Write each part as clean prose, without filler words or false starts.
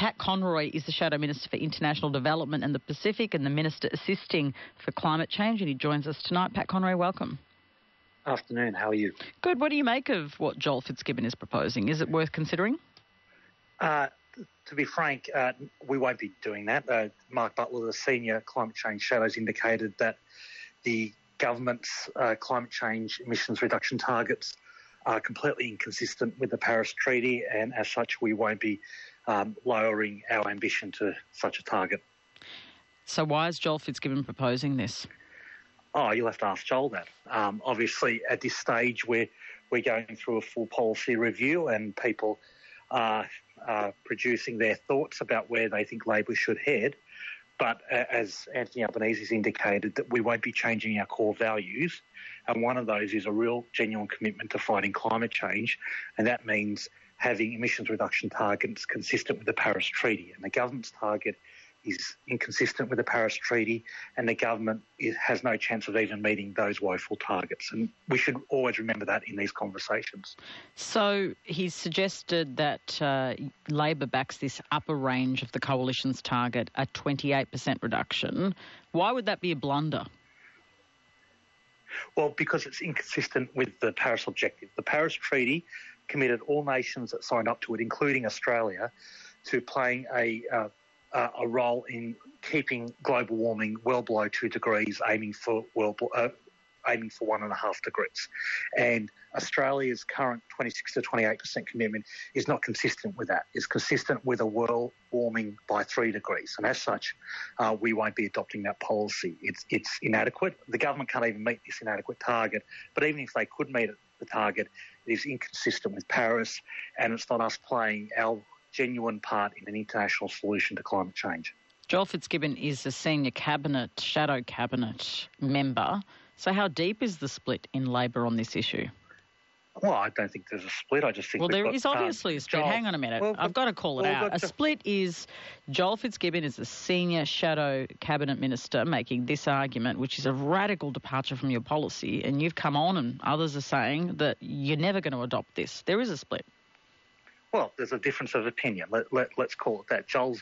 Pat Conroy is the Shadow Minister for International Development and the Pacific and the Minister assisting for climate change, and he joins us tonight. Pat Conroy, welcome. Afternoon, how are you? Good. What do you make of what Joel Fitzgibbon is proposing? Is it worth considering? To be frank, we won't be doing that. Mark Butler, the senior climate change shadow, has indicated that the government's climate change emissions reduction targets are completely inconsistent with the Paris Treaty, and as such we won't be lowering our ambition to such a target. So why is Joel Fitzgibbon proposing this? Oh, you'll have to ask Joel that. Obviously, at this stage, we're going through a full policy review and people are producing their thoughts about where they think Labor should head. But as Anthony Albanese has indicated, that we won't be changing our core values. And one of those is a real, genuine commitment to fighting climate change. And that means having emissions reduction targets consistent with the Paris Treaty. And the government's target is inconsistent with the Paris Treaty, and the government has no chance of even meeting those woeful targets. And we should always remember that in these conversations. So he's suggested that Labor backs this upper range of the coalition's target, a 28% reduction. Why would that be a blunder? Well, because it's inconsistent with the Paris objective. The Paris Treaty committed all nations that signed up to it, including Australia, to playing a role in keeping global warming well below 2 degrees, aiming for 1.5 degrees. And Australia's current 26 to 28% commitment is not consistent with that. It's consistent with a world warming by 3 degrees. And as such, we won't be adopting that policy. It's inadequate. The government can't even meet this inadequate target. But even if they could meet the target, it is inconsistent with Paris, and it's not us playing our genuine part in an international solution to climate change. Joel Fitzgibbon is a senior shadow cabinet member. So how deep is the split in Labor on this issue? Well, I don't think there's a split. I just think there is obviously a split. Hang on a minute. I've got to call it out. A split is Joel Fitzgibbon is a senior shadow cabinet minister making this argument, which is a radical departure from your policy, and you've come on and others are saying that you're never going to adopt this. There is a split. Well, there's a difference of opinion. Let's call it that. Joel's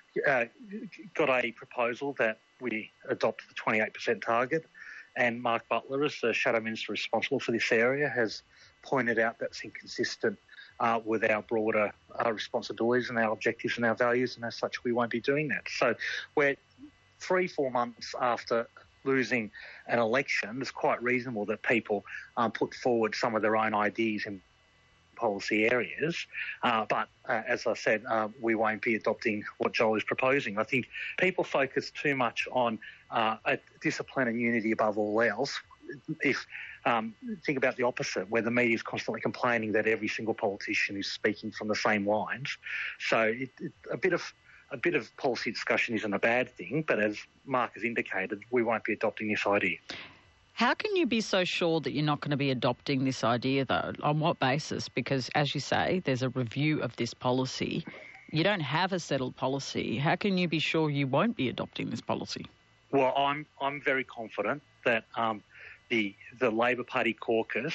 got a proposal that we adopt the 28% target, and Mark Butler, as the Shadow Minister responsible for this area, has pointed out that's inconsistent with our broader responsibilities and our objectives and our values, and as such we won't be doing that. So we're 3-4 months after losing an election. It's quite reasonable that people put forward some of their own ideas in policy areas, but as I said, we won't be adopting what Joel is proposing. I think people focus too much on discipline and unity above all else. If think about the opposite, where the media is constantly complaining that every single politician is speaking from the same lines. So a bit of policy discussion isn't a bad thing, but as Mark has indicated, we won't be adopting this idea. How can you be so sure that you're not going to be adopting this idea, though? On what basis? Because, as you say, there's a review of this policy. You don't have a settled policy. How can you be sure you won't be adopting this policy? Well, I'm very confident that the Labor Party caucus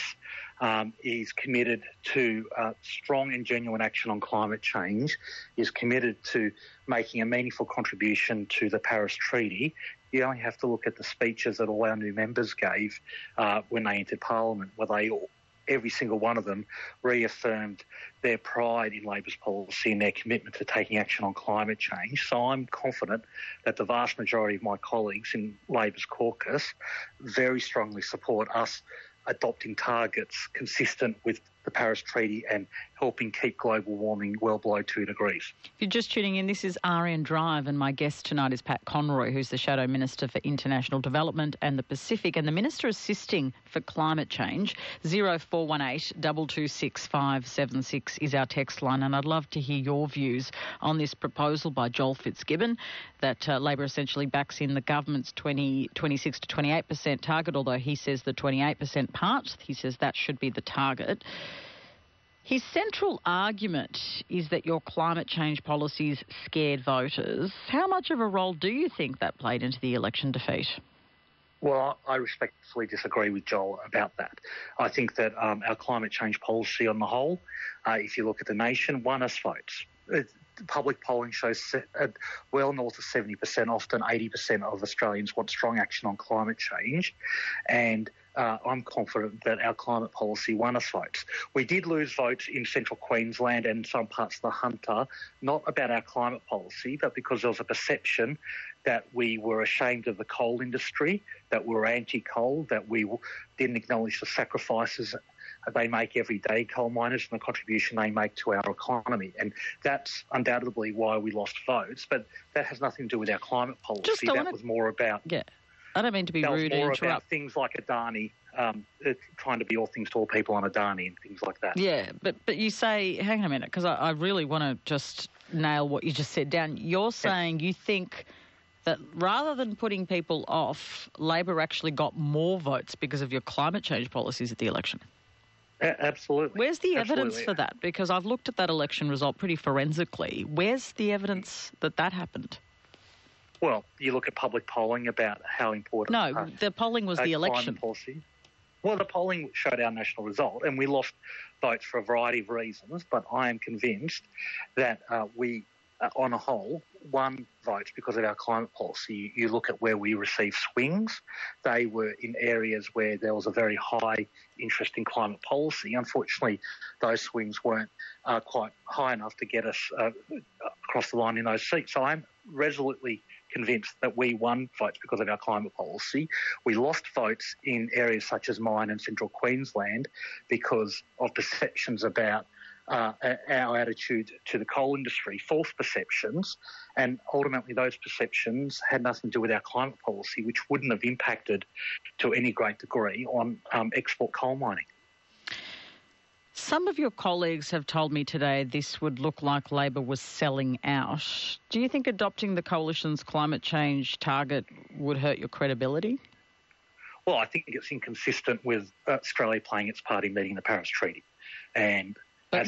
is committed to strong and genuine action on climate change, is committed to making a meaningful contribution to the Paris Treaty. You only have to look at the speeches that all our new members gave when they entered Parliament, where every single one of them reaffirmed their pride in Labor's policy and their commitment to taking action on climate change. So I'm confident that the vast majority of my colleagues in Labor's caucus very strongly support us adopting targets consistent with the Paris Treaty and helping keep global warming well below 2 degrees. If you're just tuning in, this is RN Drive, and my guest tonight is Pat Conroy, who's the Shadow Minister for International Development and the Pacific, and the Minister assisting for climate change. 0418 226 576 is our text line, and I'd love to hear your views on this proposal by Joel Fitzgibbon that Labor essentially backs in the government's 26 to 28% target, although he says the 28% part, he says that should be the target. His central argument is that your climate change policies scared voters. How much of a role do you think that played into the election defeat? Well, I respectfully disagree with Joel about that. I think that our climate change policy on the whole, if you look at the nation, won us votes. public polling shows well north of 70%, often 80% of Australians want strong action on climate change, and I'm confident that our climate policy won us votes. We did lose votes in central Queensland and some parts of the Hunter, not about our climate policy, but because there was a perception that we were ashamed of the coal industry, that we were anti-coal, that we didn't acknowledge the sacrifices they make every day, coal miners, and the contribution they make to our economy. And that's undoubtedly why we lost votes, but that has nothing to do with our climate policy. That was more about... Yeah, I don't mean to be rude and interrupt. About things like Adani, trying to be all things to all people on Adani and things like that. Yeah, but you say, hang on a minute, because I really want to just nail what you just said down. You're saying you think that rather than putting people off, Labor actually got more votes because of your climate change policies at the election? Absolutely. Where's the evidence for that? Because I've looked at that election result pretty forensically. Where's the evidence that happened? Well, you look at public polling about how important... No, the polling was the election. Policy. Well, the polling showed our national result, and we lost votes for a variety of reasons, but I am convinced that we, on a whole, won votes because of our climate policy. You look at where we received swings. They were in areas where there was a very high interest in climate policy. Unfortunately, those swings weren't quite high enough to get us across the line in those seats. So I'm resolutely convinced that we won votes because of our climate policy. We lost votes in areas such as mine and central Queensland because of perceptions about our attitude to the coal industry, false perceptions, and ultimately those perceptions had nothing to do with our climate policy, which wouldn't have impacted to any great degree on export coal mining. Some of your colleagues have told me today this would look like Labor was selling out. Do you think adopting the Coalition's climate change target would hurt your credibility? Well, I think it's inconsistent with Australia playing its part in meeting the Paris Treaty. And but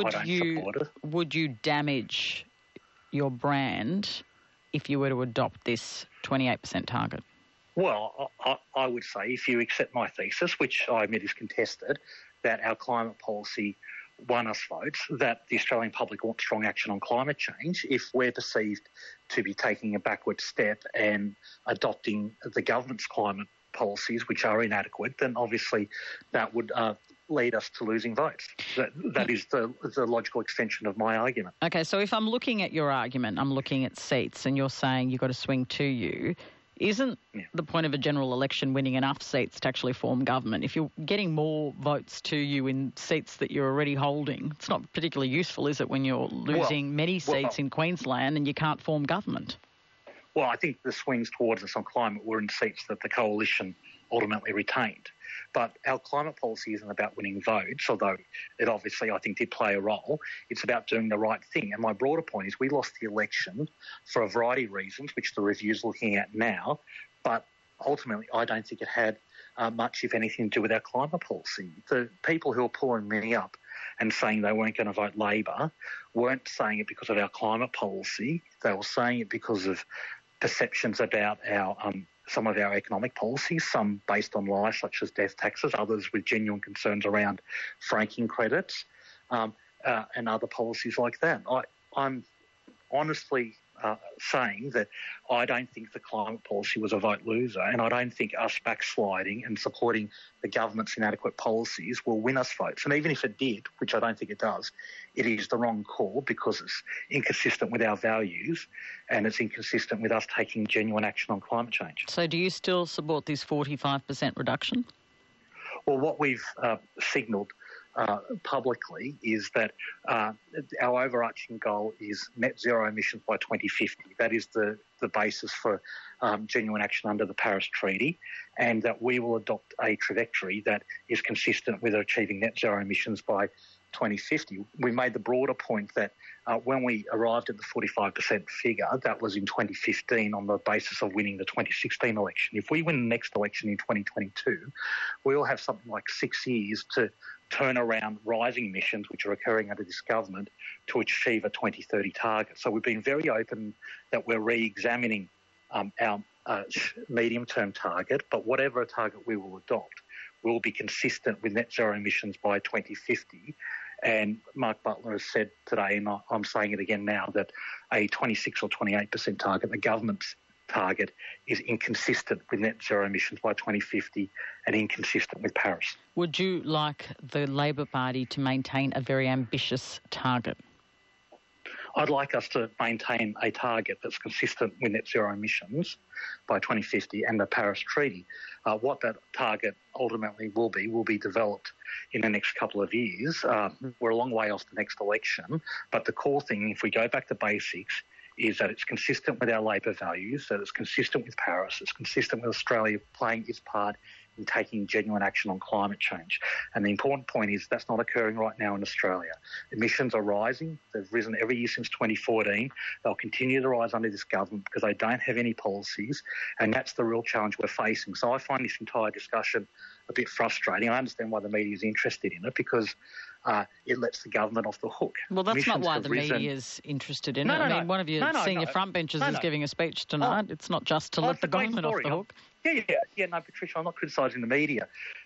would you damage your brand if you were to adopt this 28% target? Well, I would say if you accept my thesis, which I admit is contested, that our climate policy won us votes, that the Australian public wants strong action on climate change, if we're perceived to be taking a backward step and adopting the government's climate policies, which are inadequate, then obviously that would lead us to losing votes. That is the logical extension of my argument. Okay, so if I'm looking at your argument, I'm looking at seats, and you're saying you've got to swing to you. Isn't the point of a general election winning enough seats to actually form government? If you're getting more votes to you in seats that you're already holding, it's not particularly useful, is it, when you're losing many seats in Queensland and you can't form government? Well, I think the swings towards us on climate were in seats that the Coalition ultimately retained. But our climate policy isn't about winning votes, although it obviously, I think, did play a role. It's about doing the right thing. And my broader point is we lost the election for a variety of reasons, which the review's looking at now. But ultimately, I don't think it had much, if anything, to do with our climate policy. The people who are pulling me up and saying they weren't going to vote Labor weren't saying it because of our climate policy. They were saying it because of perceptions about our some of our economic policies, some based on lies such as death taxes, others with genuine concerns around franking credits and other policies like that. I'm honestly saying that I don't think the climate policy was a vote loser, and I don't think us backsliding and supporting the government's inadequate policies will win us votes. And even if it did, which I don't think it does, it is the wrong call because it's inconsistent with our values and it's inconsistent with us taking genuine action on climate change. So do you still support this 45% reduction? Well, what we've signalled publicly is that our overarching goal is net zero emissions by 2050. That is the basis for genuine action under the Paris Treaty, and that we will adopt a trajectory that is consistent with achieving net zero emissions by 2050. We made the broader point that when we arrived at the 45% figure, that was in 2015 on the basis of winning the 2016 election. If we win the next election in 2022, we'll have something like 6 years to turn around rising emissions, which are occurring under this government, to achieve a 2030 target. So we've been very open that we're re-examining our medium-term target, but whatever target we will adopt will be consistent with net zero emissions by 2050. And Mark Butler has said today, and I'm saying it again now, that a 26 or 28% target, the government's target, is inconsistent with net zero emissions by 2050 and inconsistent with Paris. Would you like the Labor Party to maintain a very ambitious target? I'd like us to maintain a target that's consistent with net zero emissions by 2050 and the Paris Treaty. What that target ultimately will be developed in the next couple of years. We're a long way off the next election, but the core thing, if we go back to basics, is that it's consistent with our Labor values, that it's consistent with Paris, it's consistent with Australia playing its part in taking genuine action on climate change. And the important point is that's not occurring right now in Australia. Emissions are rising. They've risen every year since 2014. They'll continue to rise under this government because they don't have any policies, and that's the real challenge we're facing. So I find this entire discussion a bit frustrating. I understand why the media is interested in it, because it lets the government off the hook. Well, that's not why the media is interested in it. I mean, one of your senior frontbenchers is giving a speech tonight. It's not just to let the government off the hook. No, Patricia, I'm not criticising the media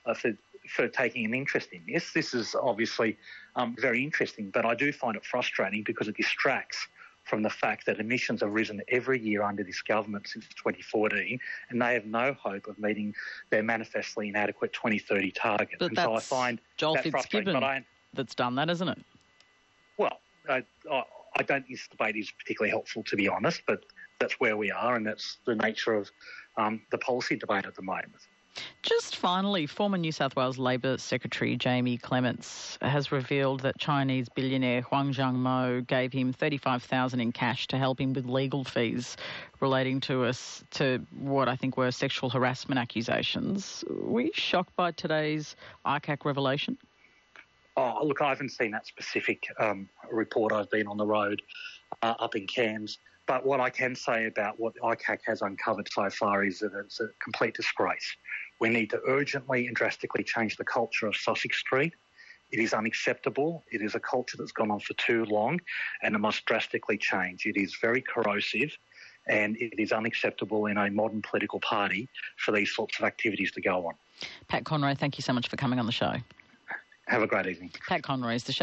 for taking an interest in this. This is obviously very interesting, but I do find it frustrating because it distracts from the fact that emissions have risen every year under this government since 2014, and they have no hope of meeting their manifestly inadequate 2030 target. But and that's so I find Joel that Fitzgibbon that's done that, isn't it? Well, I don't think this debate is particularly helpful, to be honest, but that's where we are, and that's the nature of the policy debate at the moment. Just finally, former New South Wales Labor Secretary Jamie Clements has revealed that Chinese billionaire Huang Zhangmo gave him $35,000 in cash to help him with legal fees relating to what I think were sexual harassment accusations. Were you shocked by today's ICAC revelation? Oh, look, I haven't seen that specific report. I've been on the road up in Cairns. But what I can say about what ICAC has uncovered so far is that it's a complete disgrace. We need to urgently and drastically change the culture of Sussex Street. It is unacceptable. It is a culture that's gone on for too long, and it must drastically change. It is very corrosive, and it is unacceptable in a modern political party for these sorts of activities to go on. Pat Conroy, thank you so much for coming on the show. Have a great evening. Pat Conroy is the